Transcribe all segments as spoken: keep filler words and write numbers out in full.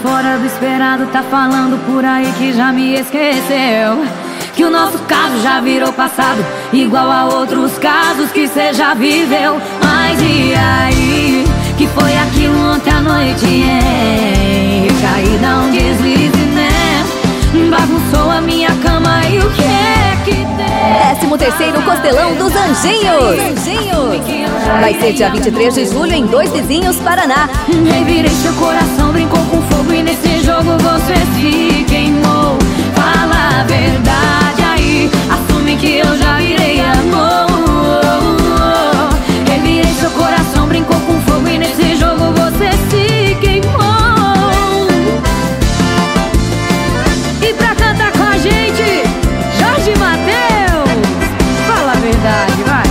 fora do esperado, tá falando por aí que já me esqueceu, que o nosso caso já virou passado, igual a outros casos que cê já viveu. Mas e aí, que foi aquilo ontem à noite, hein? Caída, um deslize, né? Bagunçou a minha cama e o que é que tem? Décimo terceiro Costelão dos Anjinhos. Anjinhos. Vai ser dia vinte e três de julho em Dois Vizinhos, Paraná. Revirei seu coração, brincou com fogo e nesse jogo você se queimou. Fala a verdade aí, assume que eu já virei amor. Revirei seu coração, brincou com fogo e nesse jogo você se queimou. E pra cantar com a gente, Jorge Mateus. Fala a verdade, vai.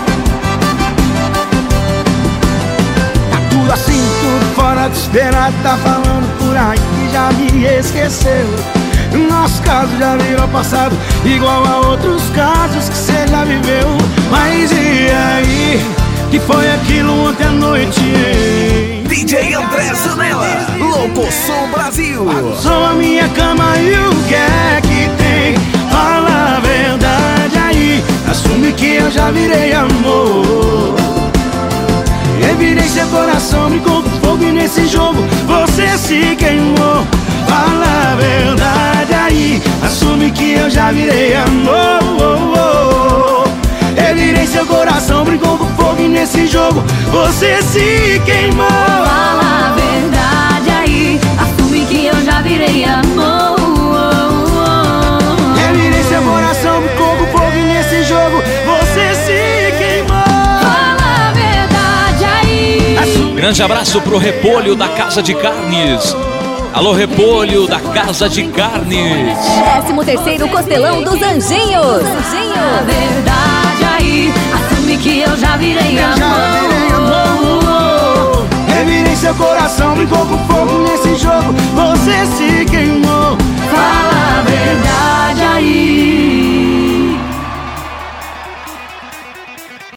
Tá tudo assim, tudo fora de esperado, tá falando por aí que já me esqueceu. Nosso caso já virou passado, igual a outros casos que cê já viveu. Mas e aí, que foi aquilo ontem à noite, hein? D J André Zanella, Louco Som Brasil. Bagunçou a minha cama e o que é que tem? Fala a verdade aí, assume que eu já virei amor. Revirei seu coração, brincou com fogo e nesse jogo você se queimou. Fala a verdade aí, assume que eu já virei amor. Revirei seu coração, brincou com fogo e nesse jogo você se queimou. Fala a verdade aí, assume que eu já virei amor. Revirei seu coração, brincou com fogo e nesse jogo você se queimou. Fala a verdade aí. Assume. Grande abraço pro Repolho da Casa de Carnes. Alô, Repolho da Casa de Carnes. Décimo terceiro Costelão dos Anjinhos. Anjinhos. A verdade aí, assume que eu já virei Eu já virei amor. amor. Revirei seu coração, brincou com fogo nesse jogo você